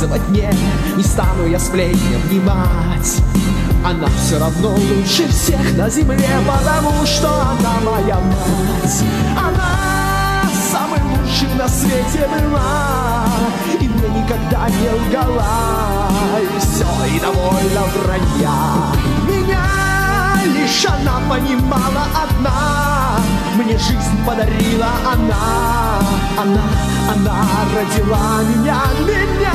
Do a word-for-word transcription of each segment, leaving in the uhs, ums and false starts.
рассказывать мне, не стану я сплетни внимать. Она все равно лучше всех на земле, потому что она моя мать. Она самый лучший на свете была, и мне никогда не лгала. И все, и довольно вранья. Меня лишь она понимала одна, мне жизнь подарила она. Она, она родила меня, меня.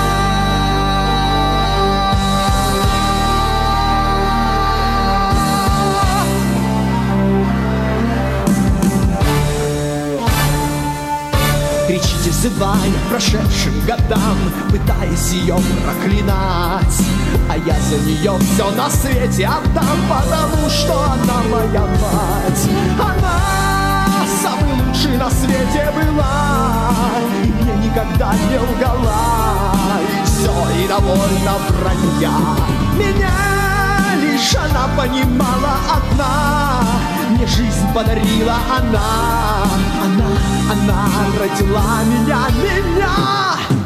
Кричите, взывая прошедшим годам, пытаясь ее проклинать, а я за нее все на свете отдам, потому что она моя мать. Она самый лучший на свете была, и мне никогда не лгала. И все, и довольно вранья. Меня лишь она понимала одна, мне жизнь подарила она. Она, она родила меня, меня.